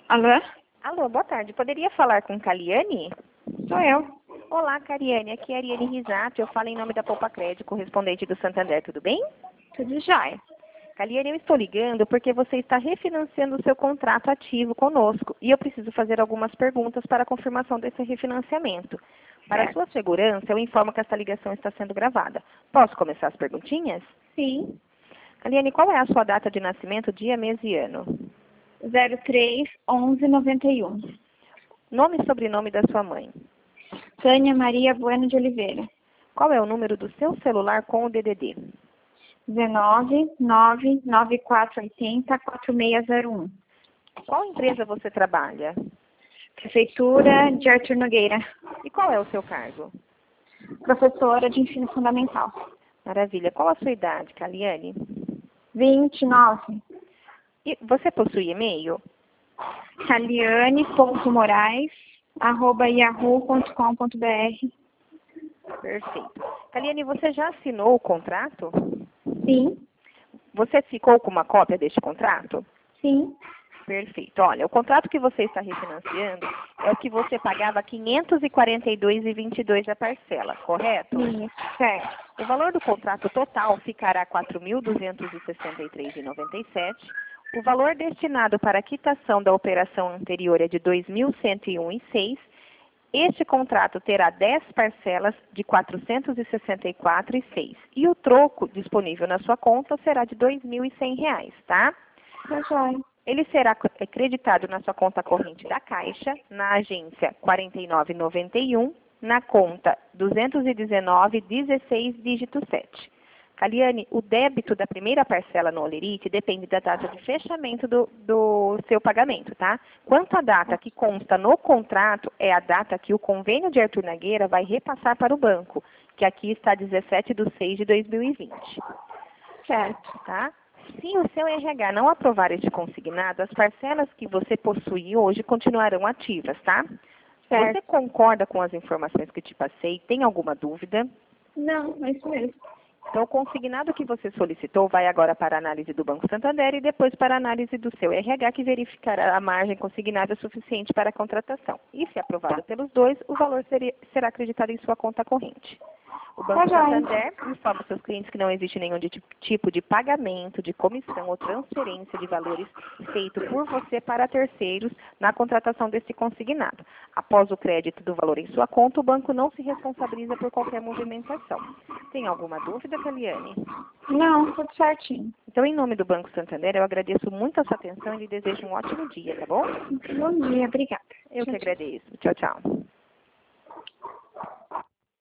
Alô? Alô, boa tarde. Poderia falar com Caliane? Sou eu. Olá, Caliane. Aqui é a Ariane Risato. Eu falo em nome da Poupa Crédito, correspondente do Santander. Tudo bem? Tudo jóia. Caliane, eu estou ligando porque você está refinanciando o seu contrato ativo conosco e eu preciso fazer algumas perguntas para a confirmação desse refinanciamento. Para a Certo. sua segurança, eu informo que esta ligação está sendo gravada. Posso começar as perguntinhas? Sim. Caliane, qual é a sua data de nascimento, dia, mês e ano? 03-11-91. Nome e sobrenome da sua mãe. Tânia Maria Bueno de Oliveira. Qual é o número do seu celular com o DDD? 19-99480-4601. Qual empresa você trabalha? Prefeitura de Arthur Nogueira. E qual é o seu cargo? Professora de ensino fundamental. Maravilha. Qual a sua idade, Caliane? 29. E você possui e-mail? caliane.moraes@yahoo.com.br. Perfeito. Caliane, você já assinou o contrato? Sim. Você ficou com uma cópia deste contrato? Sim. Perfeito. Olha, o contrato que você está refinanciando é o que você pagava R$ 542,22 a parcela, correto? Isso. Certo. O valor do contrato total ficará R$ 4.263,97. O valor destinado para a quitação da operação anterior é de R$ 2.101,06. Este contrato terá 10 parcelas de R$ 464,06. E o troco disponível na sua conta será de R$ 2.100, tá? Tá jóia. Ele será creditado na sua conta corrente da Caixa, na agência 4991, na conta 21916, dígito 7. Caliane, o débito da primeira parcela no Olerite depende da data de fechamento do seu pagamento, tá? Quanto à data que consta no contrato, é a data que o convênio de Arthur Nogueira vai repassar para o banco, que aqui está 17/6/2020. Certo. Tá? Se o seu RH não aprovar este consignado, as parcelas que você possui hoje continuarão ativas, tá? Certo. Você concorda com as informações que te passei? Tem alguma dúvida? Não, é isso mesmo. Então, o consignado que você solicitou vai agora para a análise do Banco Santander e depois para a análise do seu RH, que verificará a margem consignada suficiente para a contratação. E, se aprovado pelos dois, o valor será acreditado em sua conta corrente. O Banco Santander informa seus clientes que não existe nenhum tipo de pagamento, de comissão ou transferência de valores feito por você para terceiros na contratação desse consignado. Após o crédito do valor em sua conta, o banco não se responsabiliza por qualquer movimentação. Tem alguma dúvida, Caliane? Não, tudo certinho. Então, em nome do Banco Santander, eu agradeço muito a sua atenção e lhe desejo um ótimo dia, tá bom? Bom dia, obrigada. Eu que agradeço. Tchau, tchau.